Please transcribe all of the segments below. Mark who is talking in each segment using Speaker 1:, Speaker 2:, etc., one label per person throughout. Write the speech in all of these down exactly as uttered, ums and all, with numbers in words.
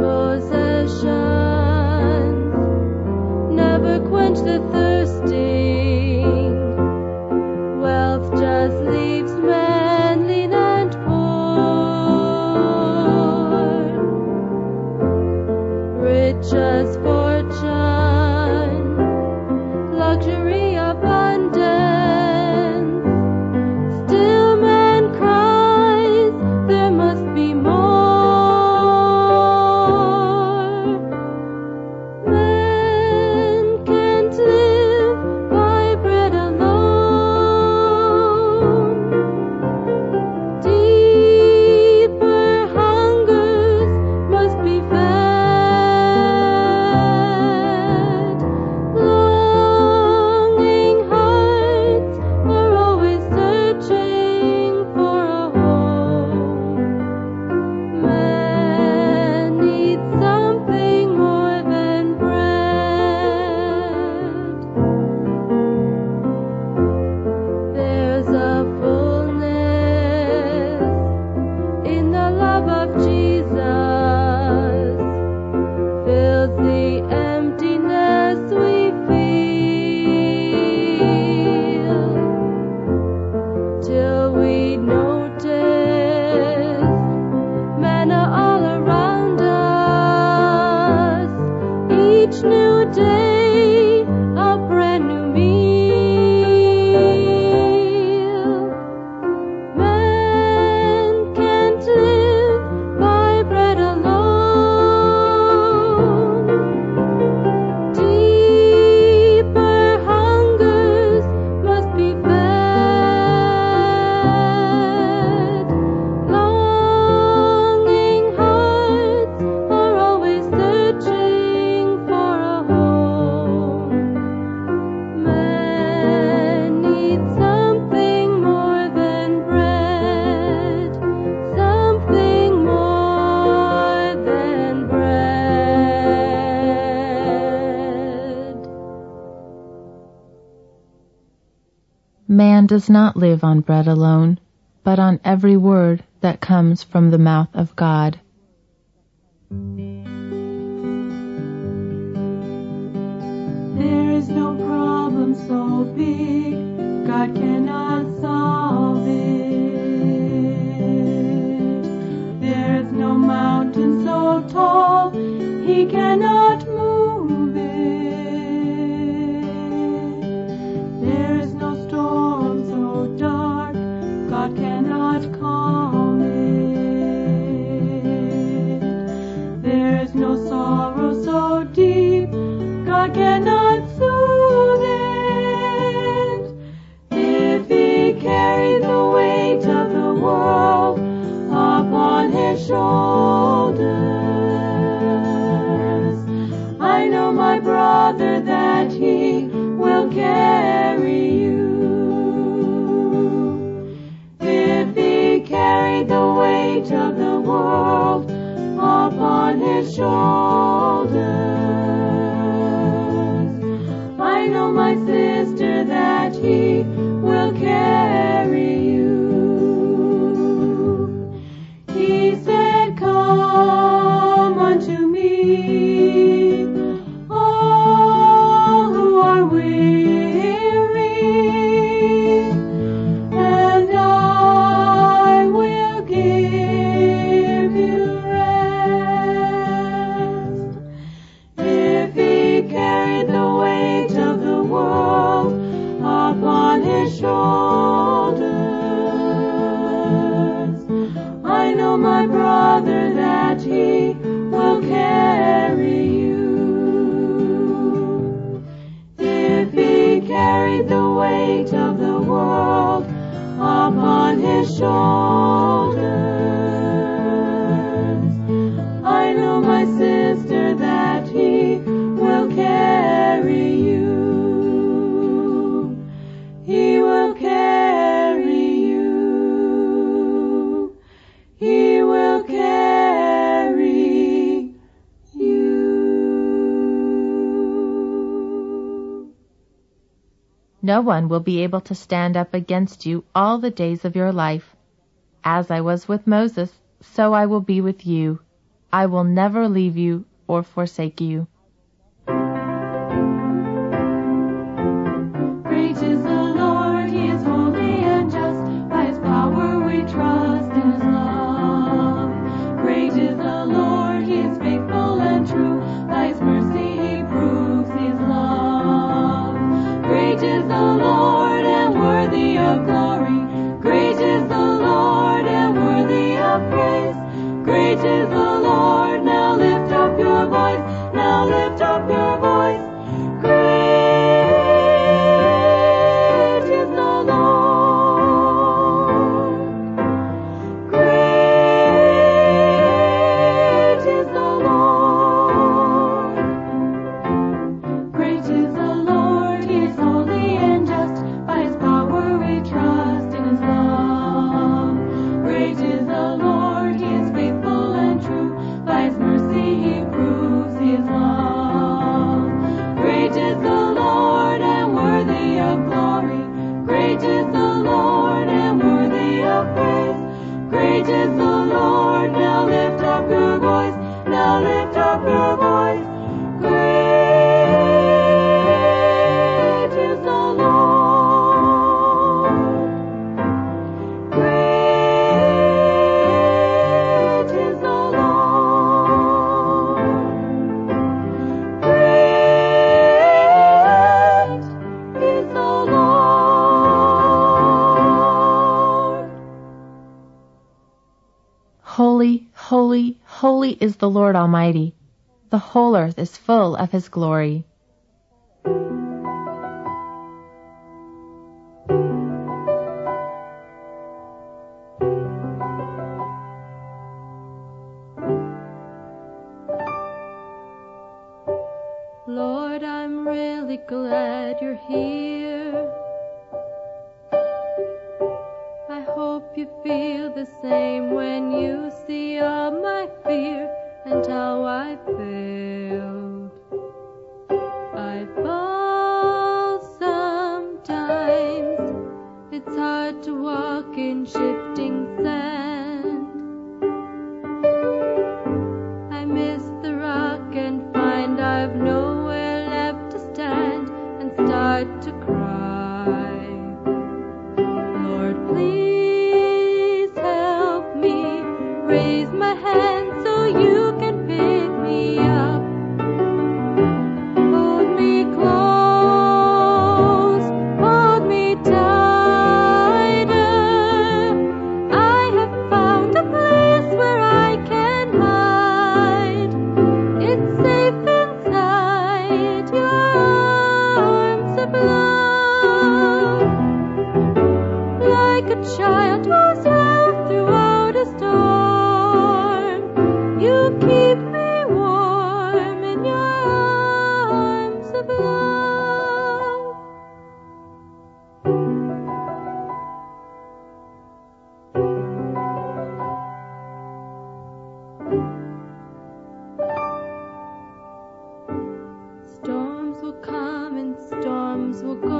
Speaker 1: possessions never quench the thirsting. Wealth just leaves men lean and poor. Rich as fortune, luxury abundance. Still man cries, there must be more. Men can't live by bread alone. Deeper hungers must be fed. Longing hearts are always searching for a home. Men need something more than bread. There's a fullness in the love of Jesus, fills the emptiness we feel, till we notice men are all around us. Each new day a brand new meal. Men can't live by bread alone. Deeper hungers must be fed. Longing hearts are always searching for a home. Men need something more than bread, something more than bread.
Speaker 2: Man does not live on bread alone, but on every word that comes from the mouth of God.
Speaker 3: There is no problem so big God cannot solve it. There is no mountain so tall He cannot move it. There is no storm so dark God cannot calm it. There is no sorrow so deep God cannot soothe it. If He carried the weight of the world upon His shoulders, I know, my brother, that He will carry you. If He carried the weight of the world upon His shoulders, I know, my sister, that He will carry you. He said, come unto me, all who are weary, and I will give you rest. If He carried the weight of the world upon His shoulders, I know, my brother, that He will carry you. If He carried the weight of the world upon His shoulders, I know, my sister, that He will carry you. He will carry you. He will carry you.
Speaker 2: No one will be able to stand up against you all the days of your life. As I was with Moses, so I will be with you. I will never leave you or forsake you.
Speaker 3: Great is the Lord, He is holy and just. By His power we trust in His love. Great is the Lord, He is faithful and true. By His mercy He proves His love. Great is the Lord and worthy of glory. Great is the Lord and worthy of praise. Great is the Lord, now lift up your voice, now lift up your voice. Great is the Lord. Great is the Lord. Great is the Lord, He is holy and just. By His power we trust in His love. Great is the Lord, He is faithful and true. By His mercy He proves His love. Great is the Lord and worthy of glory. Great is the Lord and worthy of praise. Great is the Lord, now lift up your voice, now lift up your voice. Great is the Lord. Great is the Lord. Great is the Lord.
Speaker 2: Holy, holy, holy is the Lord Almighty. The whole earth is full of His glory.
Speaker 1: Lord, I'm really glad you're here. I hope you feel the same when you see all my fear and how I failed. I fall sometimes. It's hard to walk in shifting sand. I miss the rock and find I've nowhere left to stand and start to cry. Lord, please help me raise my hand so you can pick me up. Hold me close, hold me tighter. I have found a place where I can hide. It's safe inside your arms of love. Like a child who's held throughout a storm, you keep me warm in your arms of love. Storms will come and storms will go.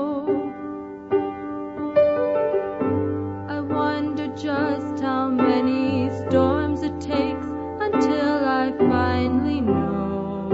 Speaker 1: I wonder just how many storms it takes until I finally know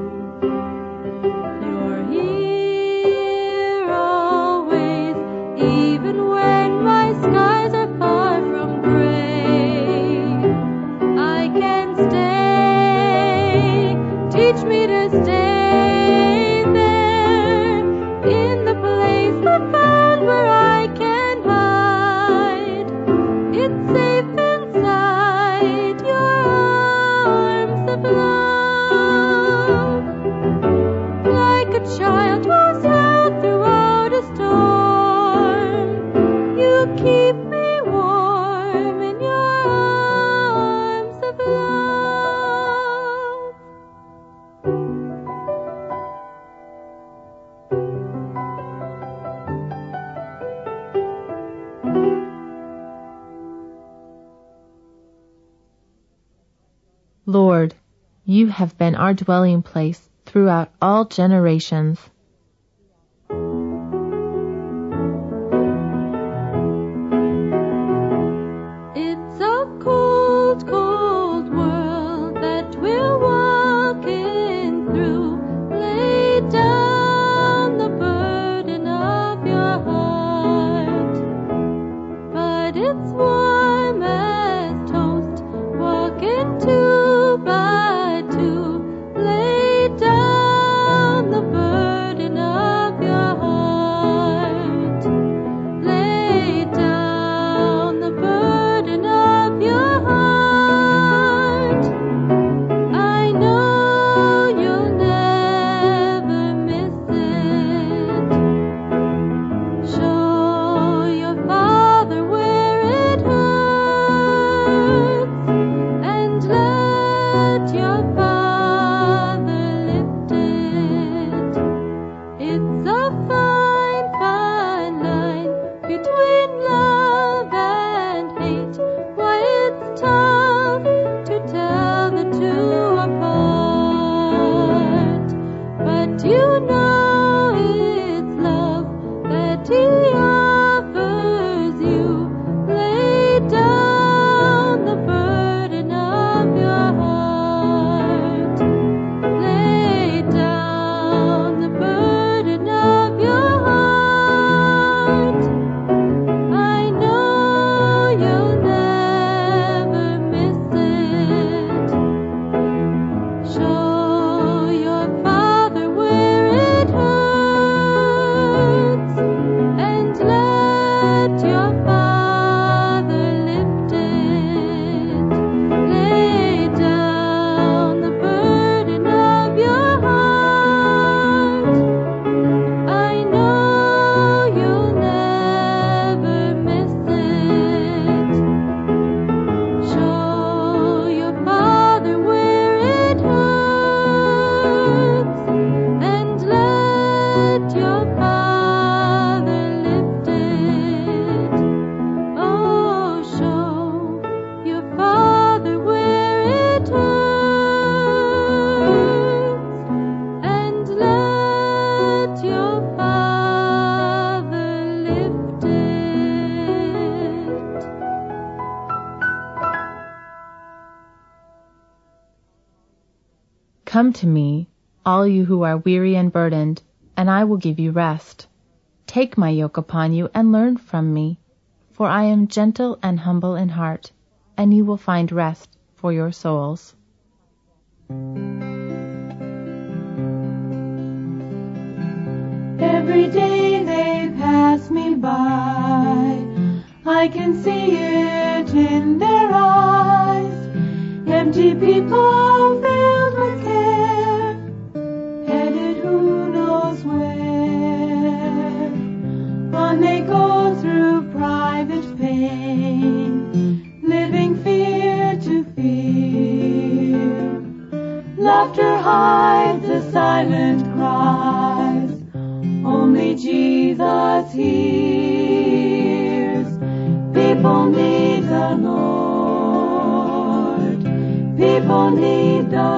Speaker 1: you're here always, even when my skies are far from gray. I can stay, teach me to stay there in the place I found where I can hide. It's safe inside your arms of love. Like a child who's held throughout a storm, you keep me warm in your arms of love.
Speaker 2: Lord, you have been our dwelling place throughout all generations.
Speaker 1: It's a cold, cold world Father lifted. It's a fine, fine line between love and hate. Why, it's tough to tell the two apart. But you know it's love that He offers you. Lay down the burden of your heart. Lay down the burden of your heart. I know you'll never miss it. Show your Father where it hurts, and let your Father lift it. Lay down the burden of your heart. I know you'll never miss it. Show your Father where it hurts, and let your Father lift it. Oh, show your Father where it hurts, and let your Father lift it.
Speaker 2: Come to me, all you who are weary and burdened, and I will give you rest. Take my yoke upon you and learn from me, for I am gentle and humble in heart, and you will find rest for your souls.
Speaker 3: Every day they pass me by, I can see it in their eyes. Empty people filled with care, headed who knows where. On they go through private pain, living fear to fear. Laughter hides the silent cries, only Jesus hears. People need the Lord. People need the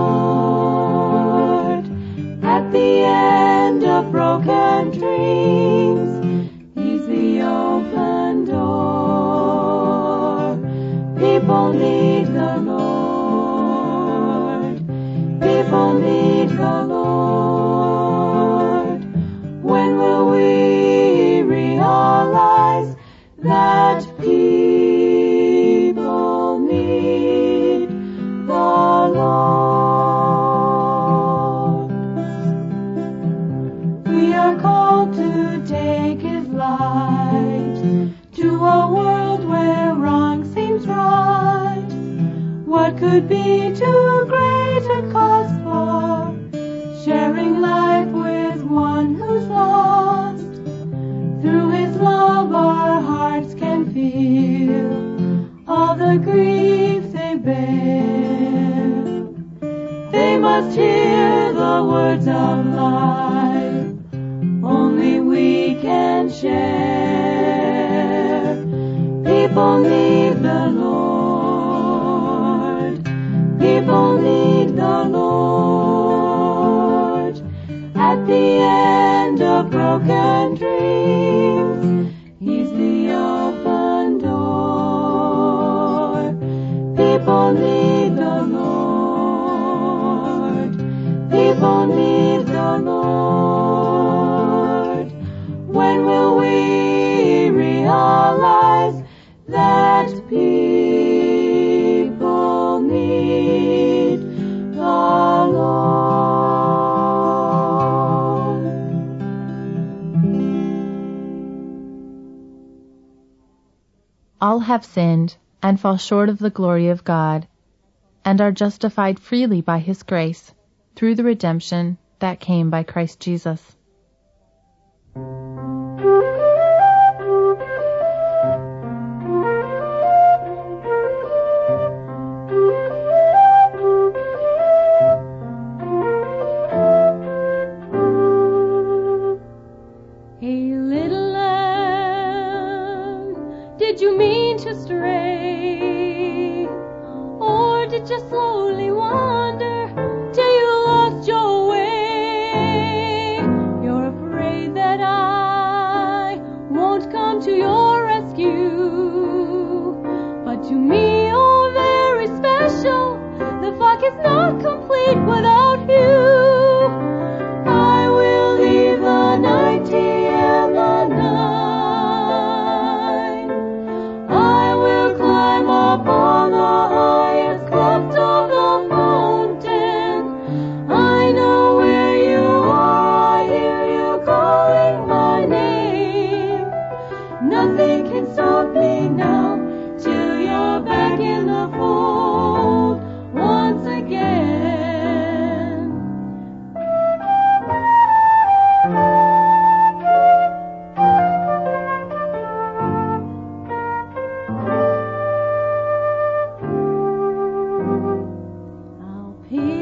Speaker 3: Lord. At the end of broken dreams, He's the open door. People need the Lord. People need the Lord. When will we realize that people need the Lord? We are called to take His light to a world where wrong seems right. What could be too great a cause for sharing life with one who's lost? Through His love our hearts can feel all the grief they bear. They must hear the words of life only we can share. People need the Lord. People need the Lord. At the end of broken dreams, He's the open door. People need the Lord. People need the Lord. When will we realize that people need the Lord?
Speaker 2: All have sinned and fall short of the glory of God, and are justified freely by His grace through the redemption that came by Christ Jesus.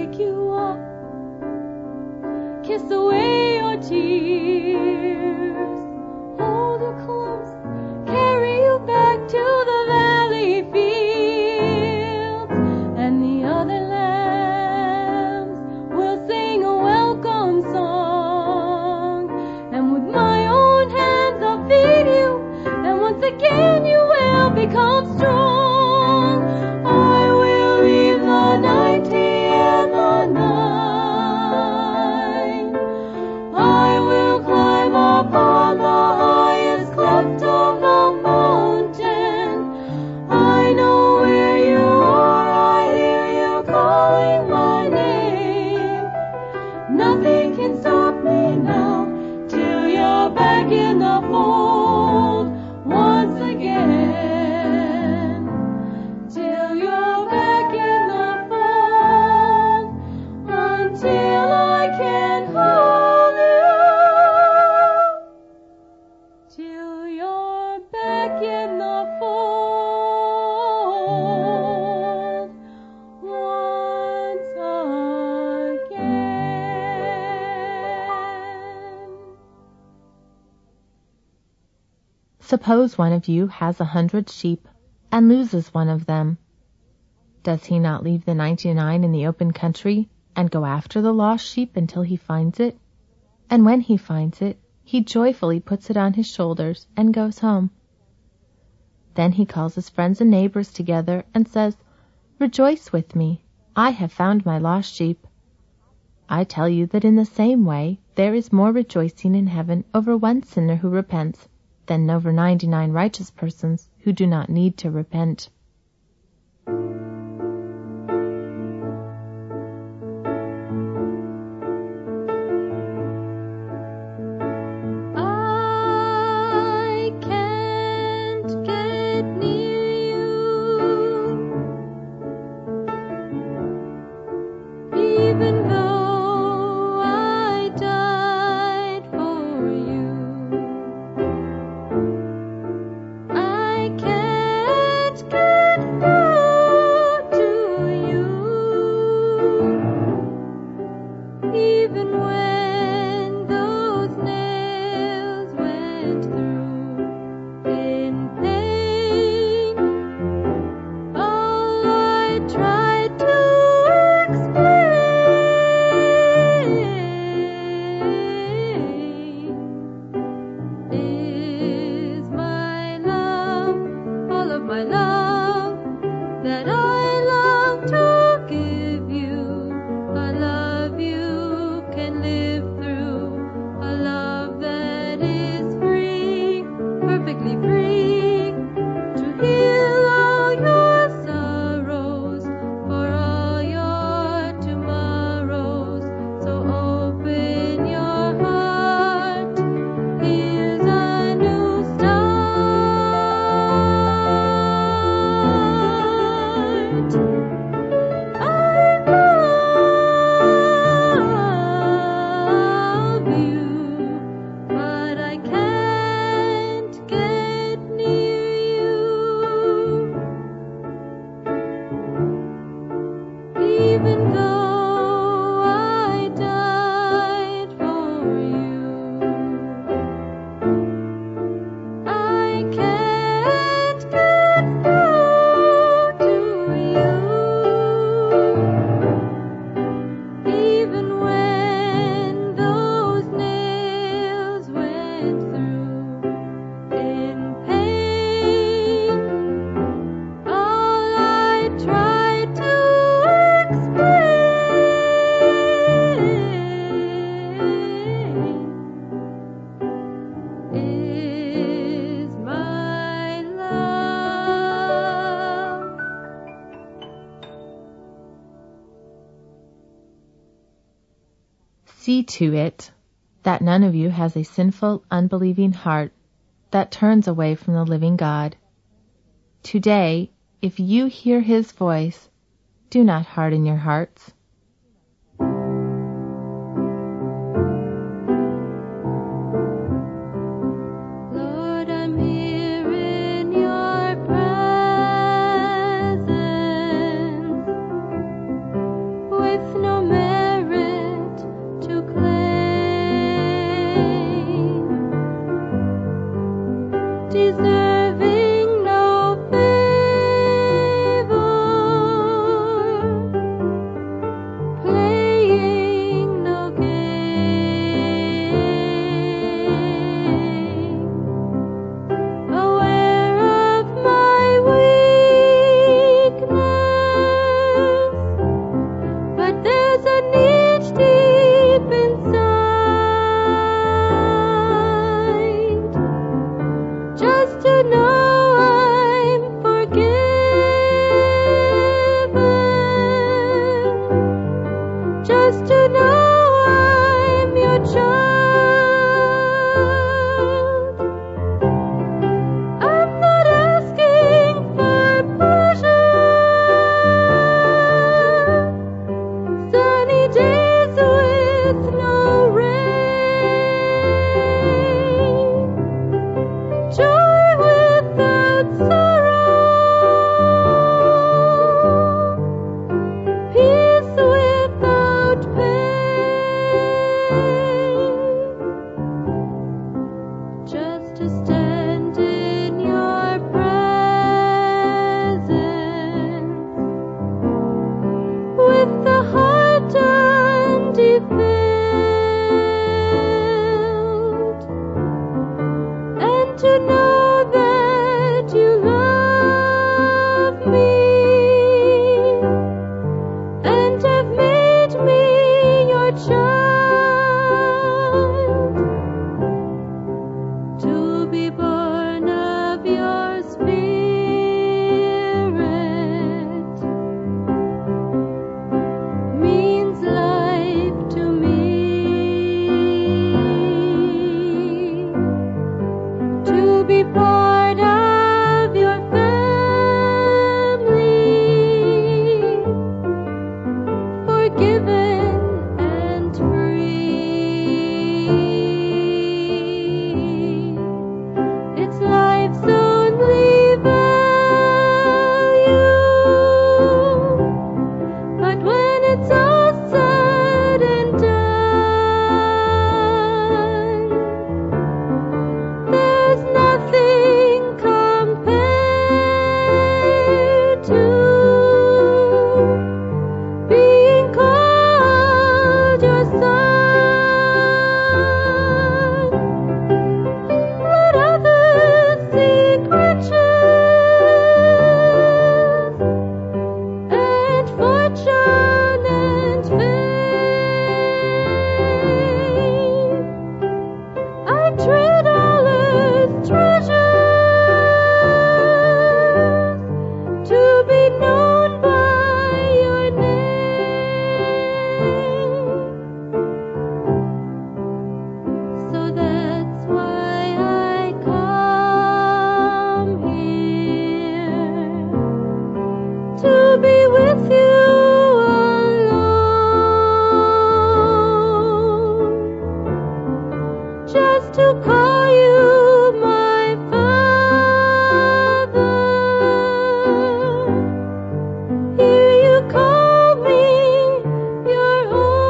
Speaker 3: pick you up, kiss away your tears, hold you close, carry you back to the valley fields, and the other lambs will sing a welcome song, and with my own hands I'll feed you, and once again you will become strong. I will leave the ninety and the nine. I will climb upon the highest cleft of the mountain. I know where you are, I hear you calling my name. Nothing can stop me now, till you're back in the fold once again. Till you're back in the fold, until I can hold you. Till you're back in the fold once again.
Speaker 2: Suppose one of you has a hundred sheep and loses one of them. Does he not leave the ninety-nine in the open country and go after the lost sheep until he finds it? And when he finds it, he joyfully puts it on his shoulders and goes home. Then he calls his friends and neighbors together and says, "Rejoice with me, I have found my lost sheep." I tell you that in the same way there is more rejoicing in heaven over one sinner who repents than over ninety-nine righteous persons who do not need to repent.
Speaker 3: I can't get near you, even though I died for you. I can't get through to you, even when those nails went through in pain. All I tried to explain is my love, all of my love that I long to give you. A love you can live through, a love that is free, perfectly free, to heal all your sorrows, for all your tomorrows. So open your heart, here's a new start. I love you, but I can't get near you, even though I died for you. I can't get through to you, even when those nails went through in pain. All I tried to explain is my love.
Speaker 2: See to it that none of you has a sinful, unbelieving heart that turns away from the living God. Today, if you hear his voice, do not harden your hearts.
Speaker 3: Lord, I'm here in your presence with no
Speaker 1: with no rain, joy without sorrow, peace without pain, just to stand in your presence with the heart undefiled, and to know that you love me and have made me your child, to be born of your Spirit means life to me. To be part of your family, forgiven and free. It's life's only value, but when it's all said and done, there's nothing compared to being called your son. Let others seek riches and fortune and fame. I trade all earth's treasures to be known by your name. So that's why I come here, to be with you alone, just to call you my Father. Here you call me your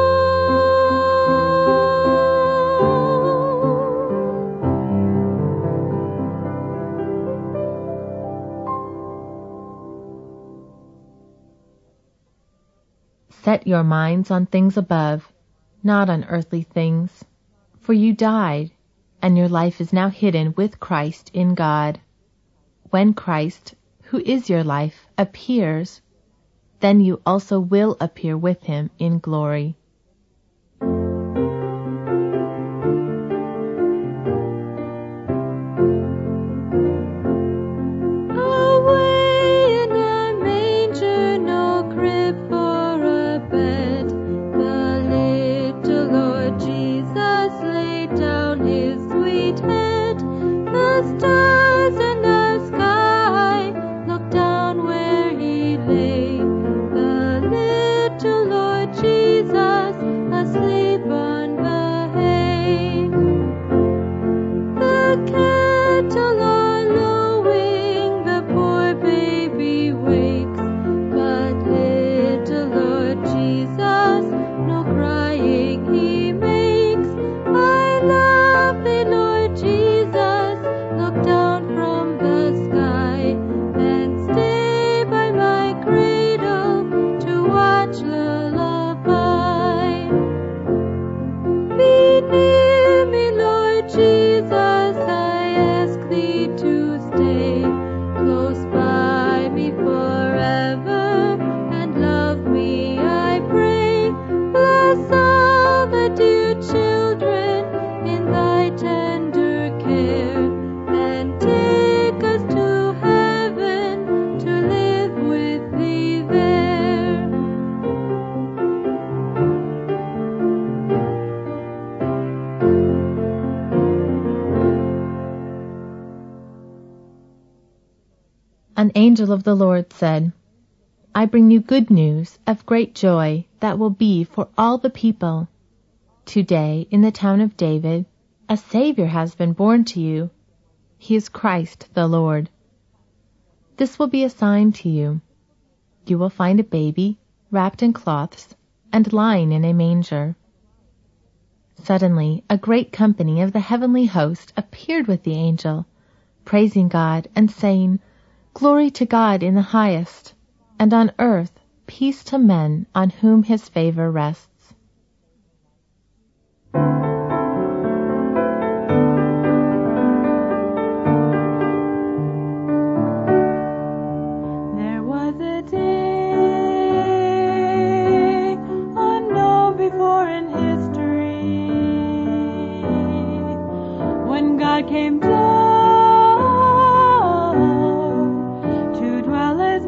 Speaker 2: Set your minds on things above, not on earthly things. For you died, and your life is now hidden with Christ in God. When Christ, who is your life, appears, then you also will appear with him in glory.
Speaker 1: Away in a manger, no crib for a bed, the little Lord Jesus laid down his sweet head. The stars in the sky looked down where he lay, the little Lord Jesus asleep on the hay. The kettle on lowing, the poor baby wakes, but little Lord Jesus no crying he makes. I love thee, Lord Jesus, look down from the sky and stay by my cradle to watch lullaby. Be near me, Lord Jesus, I ask thee to stay close by me forever and love me, I pray. Bless all the dear children in thy tender care, and take us to heaven to live with thee there.
Speaker 2: An angel of the Lord said, I bring you good news of great joy that will be for all the people. Today, in the town of David, a Savior has been born to you. He is Christ the Lord. This will be a sign to you. You will find a baby wrapped in cloths and lying in a manger." Suddenly, a great company of the heavenly host appeared with the angel, praising God and saying, "Glory to God in the highest, and on earth peace to men on whom his favor rests."
Speaker 3: There was a day unknown before in history when God came down to dwell as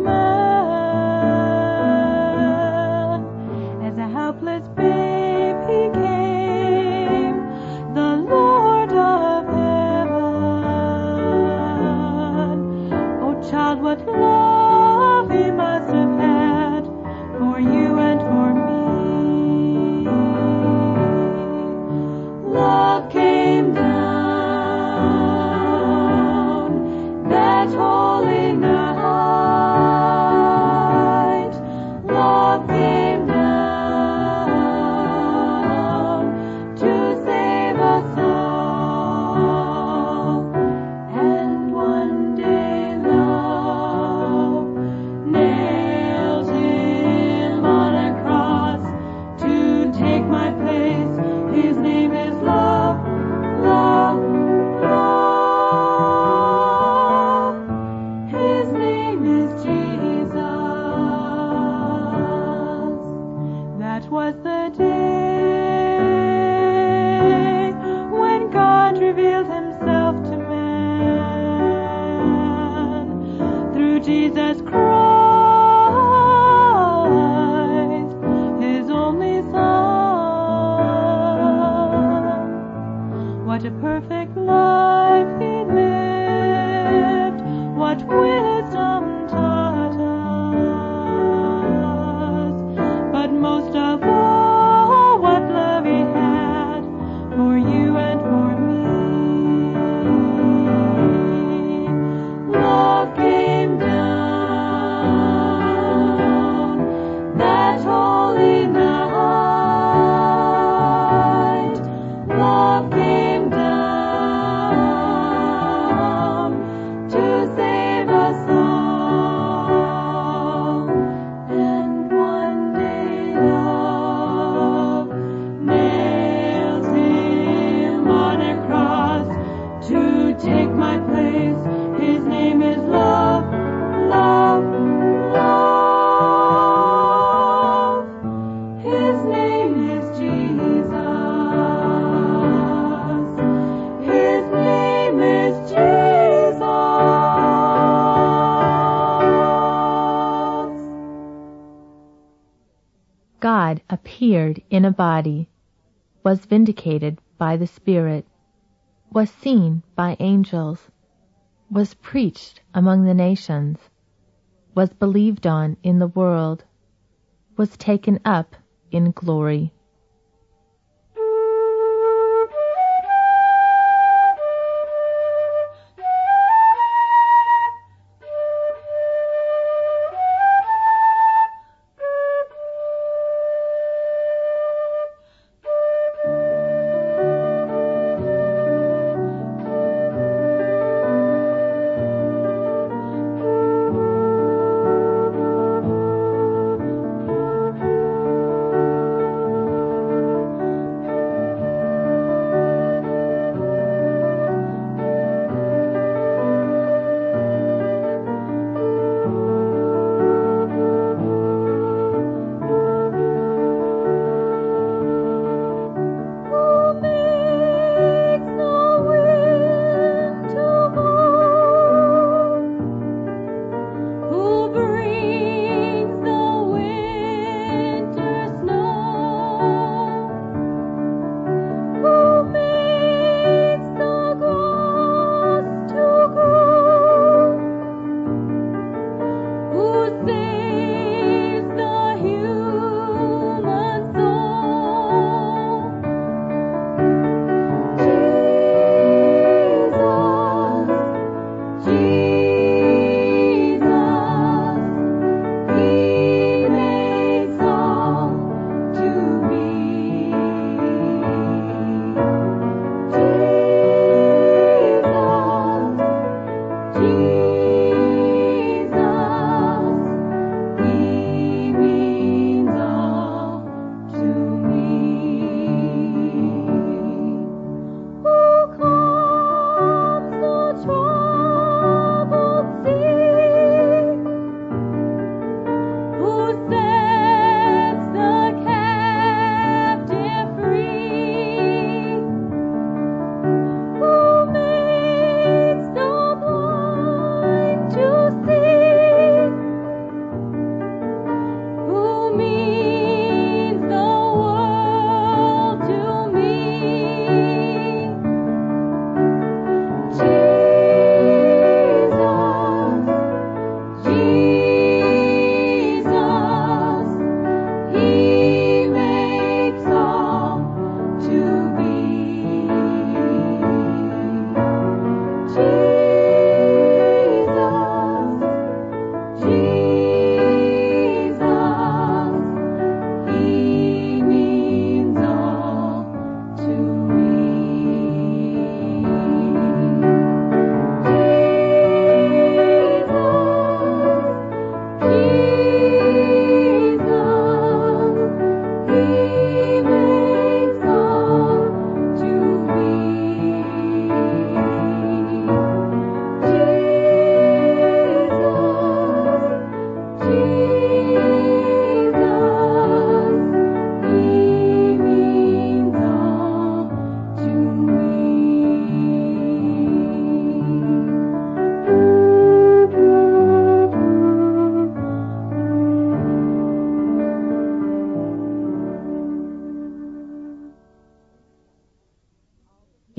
Speaker 3: man. As a helpless babe he came, the Lord of heaven. Oh child, what love he must have had for you and for me. Love came down that holy night. Love came down to save us all. And one day love nailed him on a cross to take my place. His name is love, love, love. His name is Jesus. That was the day when God revealed himself to man through Jesus Christ, his only Son. What a perfect life he lived, what wisdom taught us, but most of all, what love he had for you and for me. Love came down that holy night. Love came down to save us all. And one day love nailed him on a cross to take my place. His name is love, love, love. His name is Jesus. His name is Jesus.
Speaker 2: God appeared in a body, was vindicated by the Spirit, was seen by angels, was preached among the nations, was believed on in the world, was taken up in glory.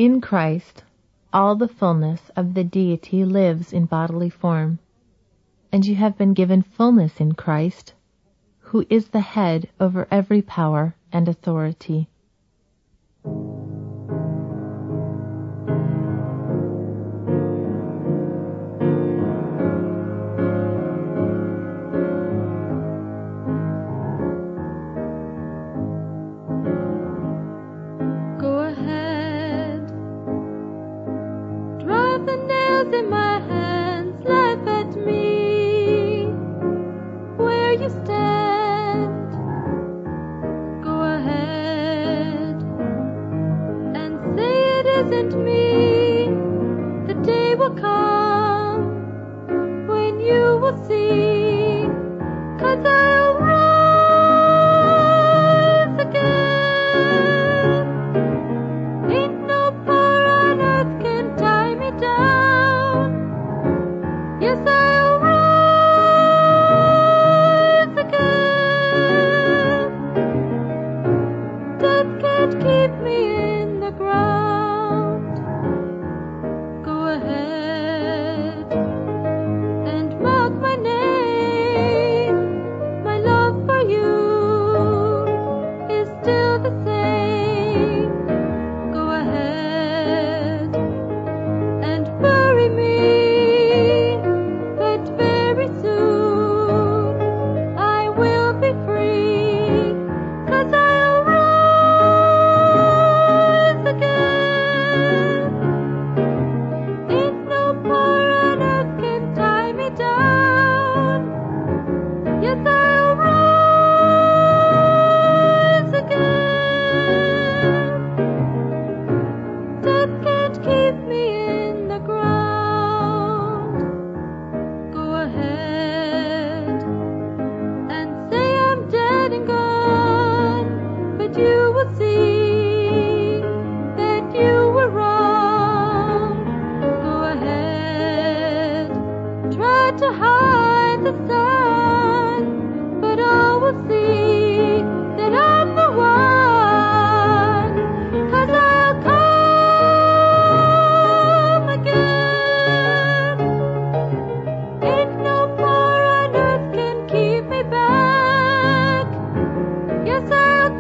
Speaker 2: In Christ, all the fullness of the deity lives in bodily form, and you have been given fullness in Christ, who is the head over every power and authority.
Speaker 1: Go ahead, drive the nails in my hands, laugh at me where you stand. Go ahead and say it isn't me. The day will come when you will see, 'cause I'll rise again. Ain't no power on earth can tie me down. Yes, I'll rise again. Death can't keep me in the ground. Go ahead and mark my name. My love for you is still the same. Go ahead and bury me, but very soon I will be free, 'cause I'll rise again. Ain't no power on earth can tie me down. Yes, I'll rise again. Death can't keep me in the ground. Go ahead and say I'm dead and gone, but you will see that you were wrong. Go ahead, try to hide the sun, but all will see that I'm the one, 'cause I'll come again. Ain't no power on earth can keep me back. Yes, I'll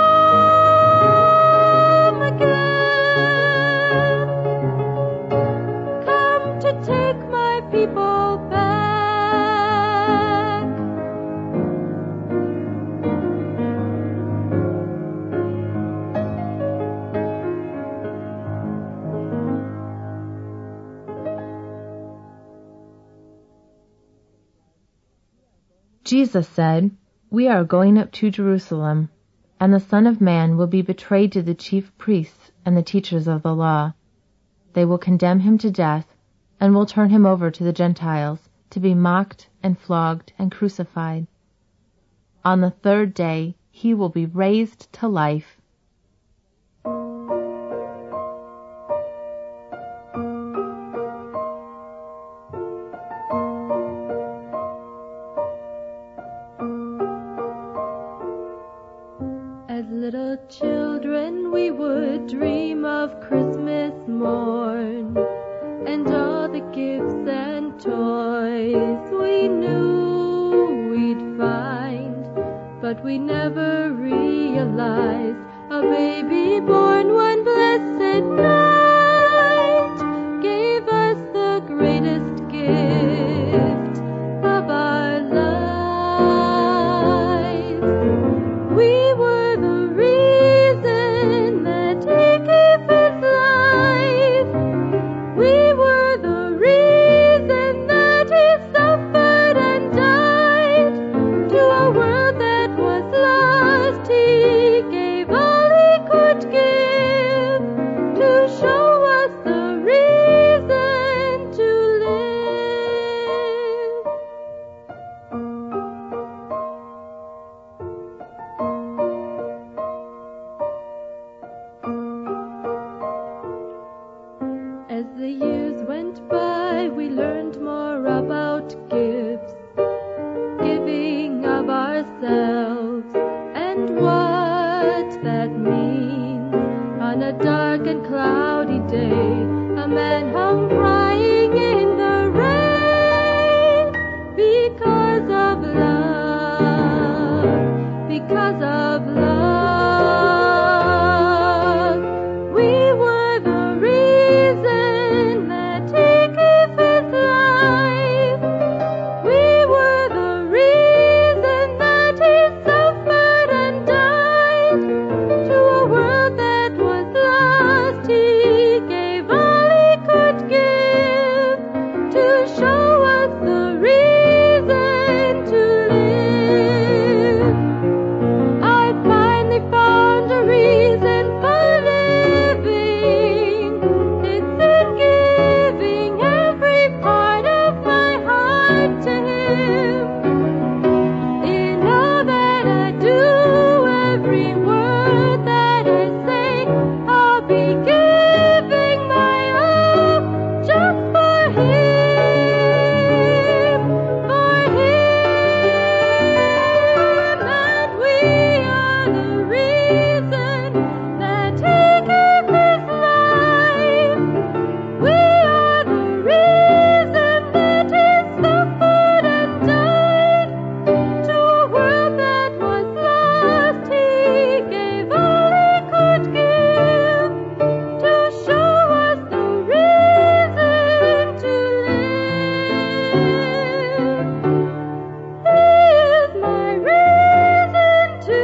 Speaker 1: come again. Come to take my people back.
Speaker 2: Jesus said, "We are going up to Jerusalem, and the Son of Man will be betrayed to the chief priests and the teachers of the law. They will condemn him to death, and will turn him over to the Gentiles to be mocked and flogged and crucified. On the third day he will be raised to life."
Speaker 1: As little children we would dream of Christmas morn, and all the gifts and toys we knew we'd find, but we never realized a baby born one blessed night gave us the greatest gift of our lives. We were the reason that he gave his life. We were the reason that he suffered and died. To a world that was lost, he gave all he could give to show us the reason to live. As the years went by, we learned more about gifts, giving of ourselves, and what that means. On a dark and cloudy day, a man hung crying in the rain because of love, because of love. We were the reason that he gave his life. We were the reason that he suffered and died. To a world that was lost, he gave all he could give to show us the reason to live. I finally found a reason for living. It's in giving every part of my heart to him. In all that I do, every word that I say, I'll be giving my all just for him, for him. And we are the reason that he gave his life. We are the reason that he suffered and died. To a world that was lost, he gave all he could give to show us the reason to live. He is my reason to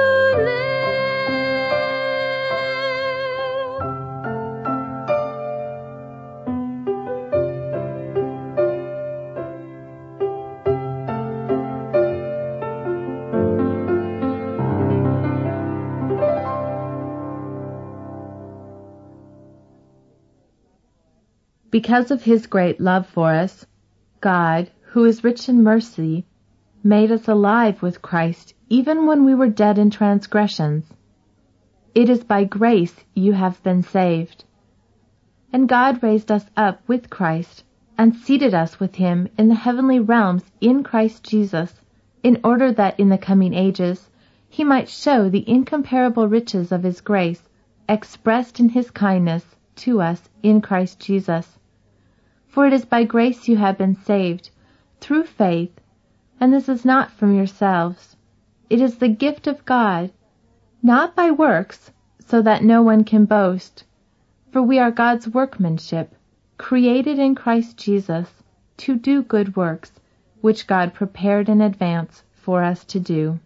Speaker 2: Because of his great love for us, God, who is rich in mercy, made us alive with Christ even when we were dead in transgressions. It is by grace you have been saved. And God raised us up with Christ and seated us with him in the heavenly realms in Christ Jesus, in order that in the coming ages he might show the incomparable riches of his grace expressed in his kindness to us in Christ Jesus. For it is by grace you have been saved, through faith, and this is not from yourselves. It is the gift of God, not by works, so that no one can boast. For we are God's workmanship, created in Christ Jesus, to do good works, which God prepared in advance for us to do.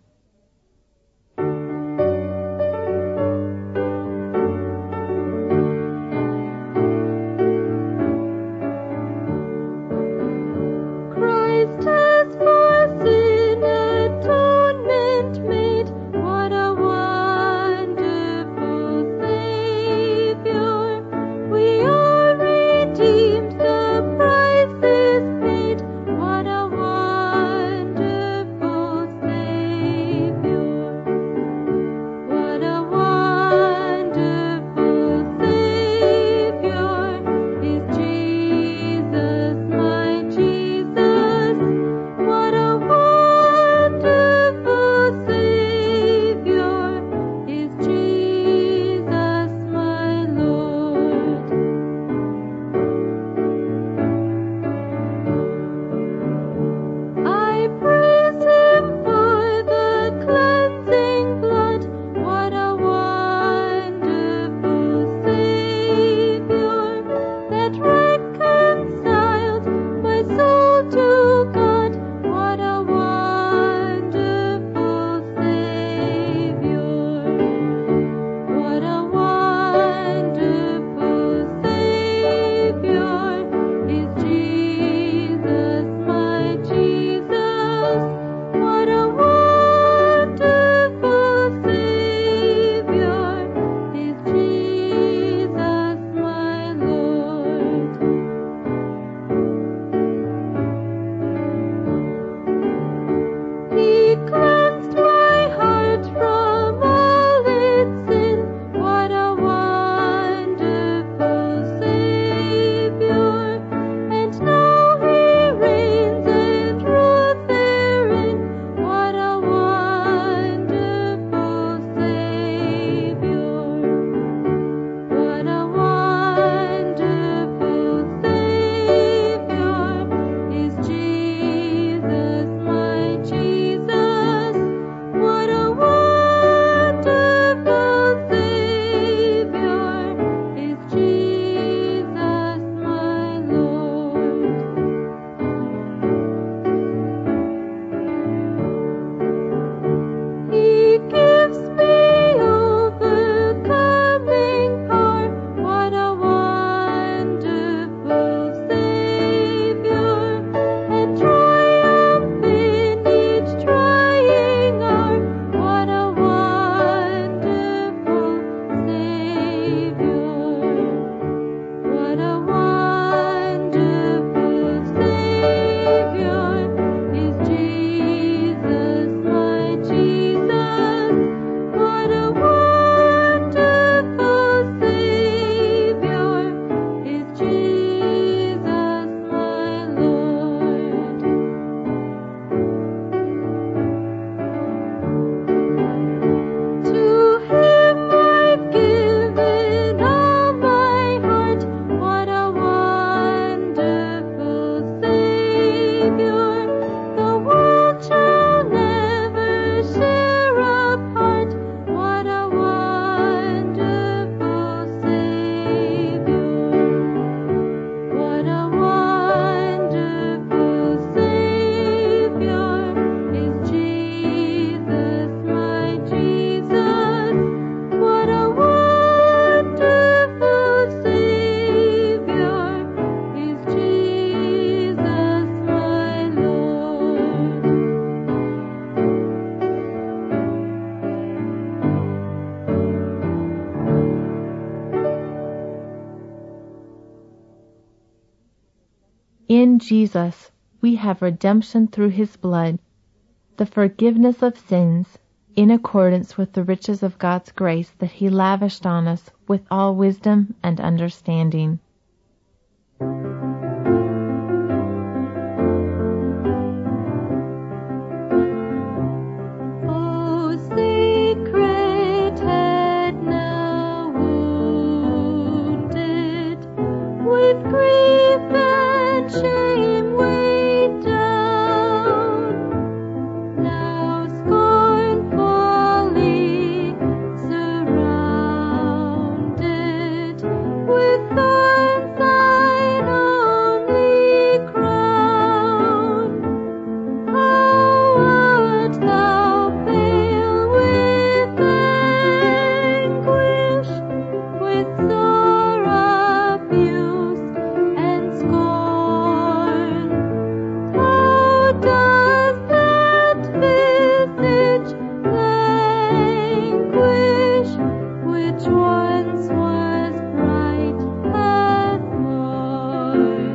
Speaker 1: Christ has for sin atonement made. What a wonderful Savior. We are redeemed, the price is paid. What a wonderful Savior.
Speaker 2: In Jesus, we have redemption through his blood, the forgiveness of sins, in accordance with the riches of God's grace that he lavished on us with all wisdom and understanding.
Speaker 1: Oh, sacred head now wounded, with grief and shame weighed down, now scornfully surrounded with thorns thine only crown. How art thou pale with anguish, with sore abuse and scorn? How does that visage languish, which once was bright as morn?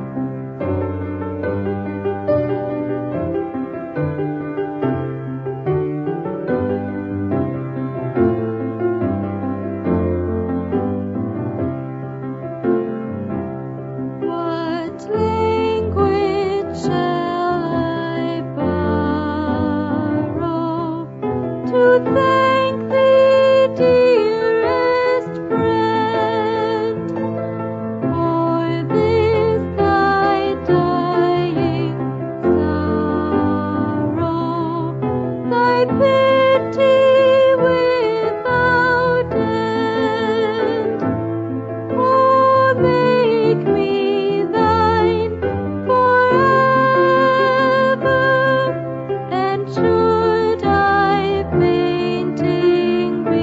Speaker 1: What language shall I borrow to thank thee, dearest friend, for this thy dying sorrow, thy pity without end? Oh, make me thine forever, and should I fainting be,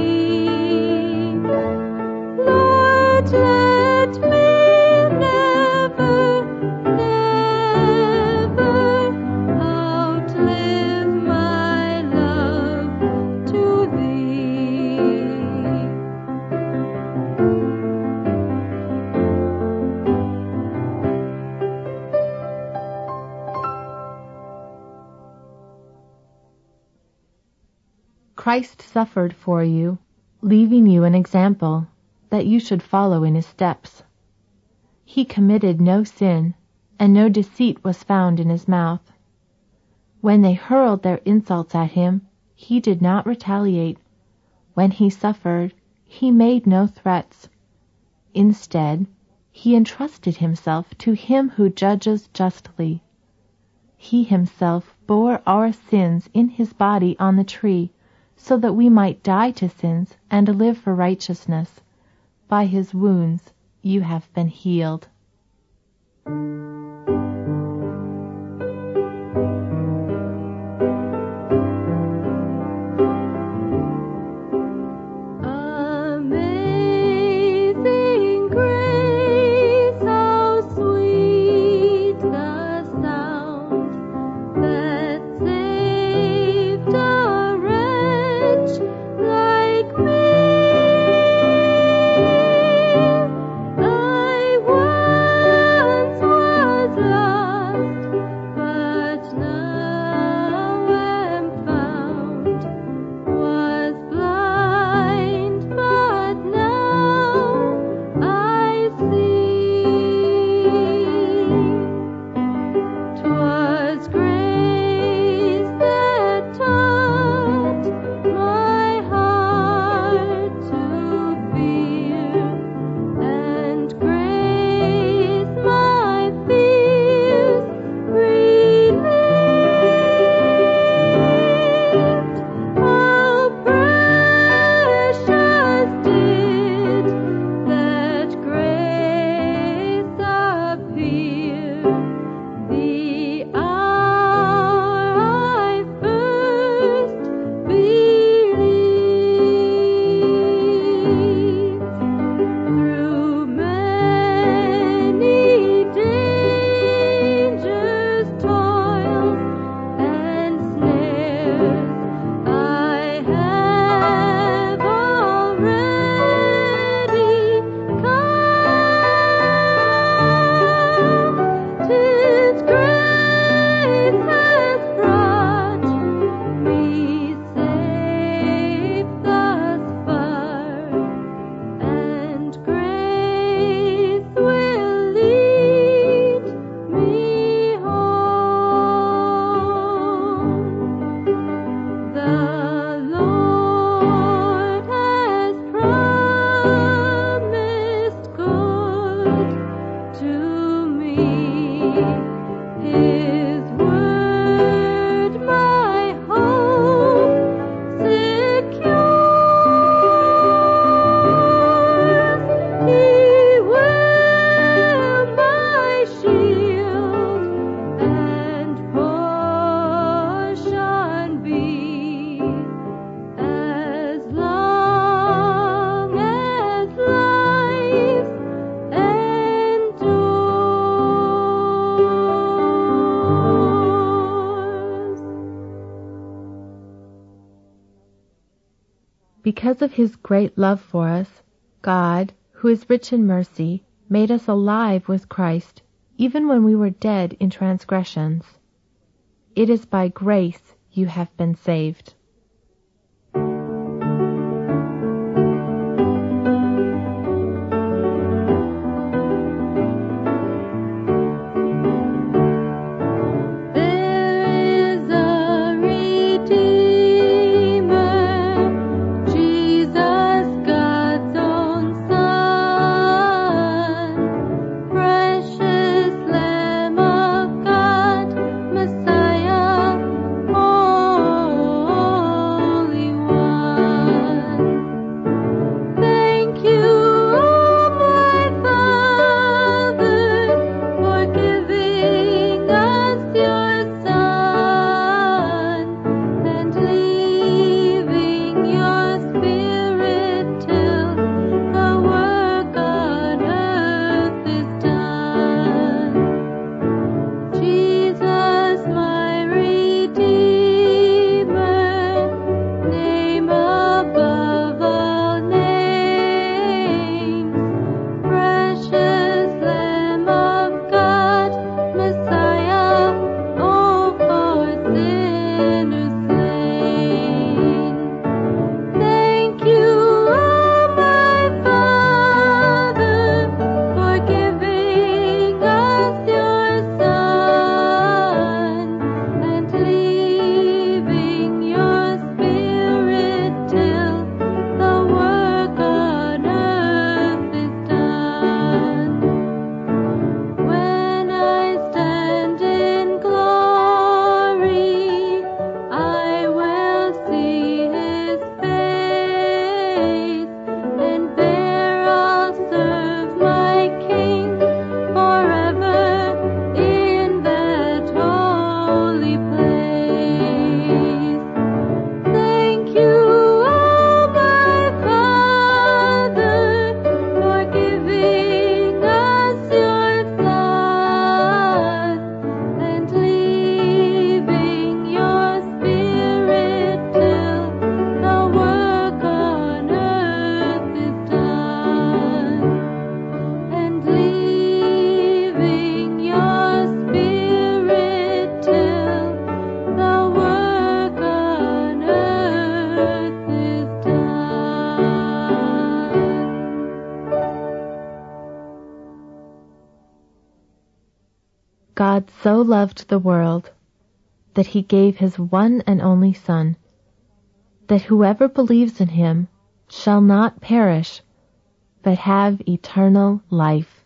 Speaker 1: Lord, let me never, never outlive my love to thee.
Speaker 2: Christ suffered for you, leaving you an example, that you should follow in his steps. He committed no sin, and no deceit was found in his mouth. When they hurled their insults at him, he did not retaliate. When he suffered, he made no threats. Instead, he entrusted himself to him who judges justly. He himself bore our sins in his body on the tree, so that we might die to sins and live for righteousness. By his wounds you have been healed.
Speaker 1: Amazing grace, how sweet the sound that saved a wretch like me. I once was
Speaker 2: because of his great love for us, God, who is rich in mercy, made us alive with Christ, even when we were dead in transgressions. It is by grace you have been saved. God so loved the world that he gave his one and only Son, that whoever believes in him shall not perish, but have eternal life.